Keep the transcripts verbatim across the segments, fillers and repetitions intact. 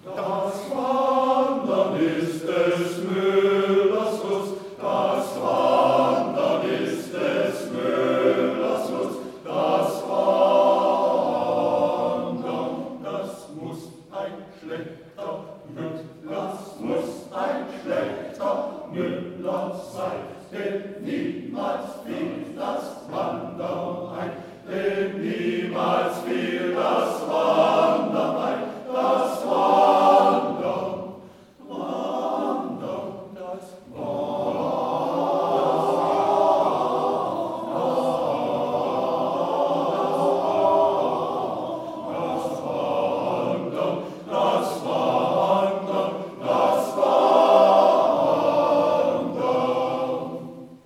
Das Wandern ist des Müllers Lust, das Wandern ist des Müllers Lust, das Wandern, das muss ein schlechter Müller, das muss ein schlechter Müller sein, denn niemals fiel das Wandern ein, denn niemals fiel das Wandern ein, das Wandern, Wandern, das Wandern, das Wandern, das Wandern.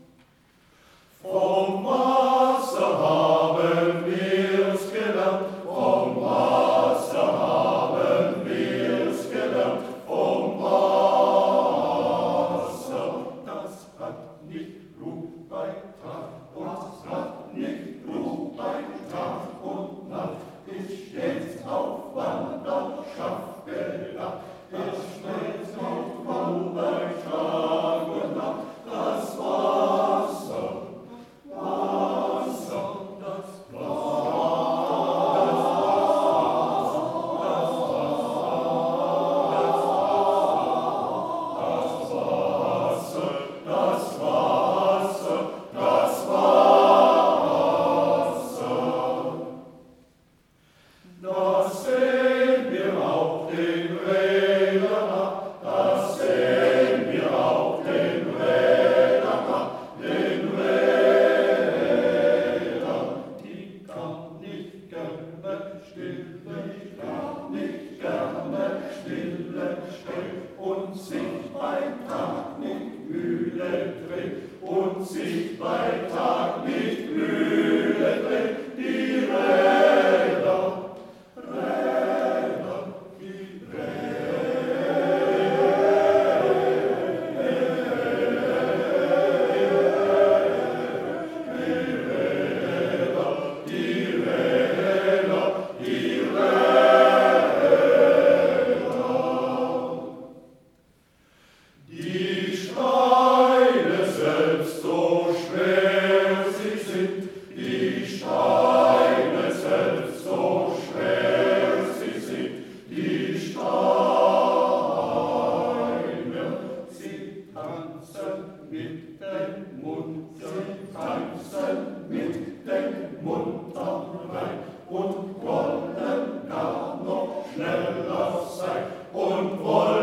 Vom Wasser haben wir's gelernt, vom Wasser haben wir's gelernt, vom Wasser. Das hat nicht Ruhe bei Tag und das hat nicht Ruhe bei Tag und Nacht. Ist stets auf Wanderschaft gelacht, ist stets auf Wanderschaft und Nacht. Das Wasser, Wasser, das Wasser, das Wasser, das Wasser. Da sehen wir auf den Rädern ab, da sehen wir auf den Rädern ab, den Rädern. Die kann nicht gerne stille, ich kann nicht gerne stille stehen und sich bei Tag nicht müde drehen und sich bei Tag nicht müde drehen. Die Räder, Räder, die Räder, die Räder, die Räder. Die Steine selbst so schwer sie sind, die Steine selbst so schwer sie sind, die Steine, sie tanzen mit dem Mund, sie tanzen mit dem Mund am Rhein und wollen gar noch schneller sein und wollen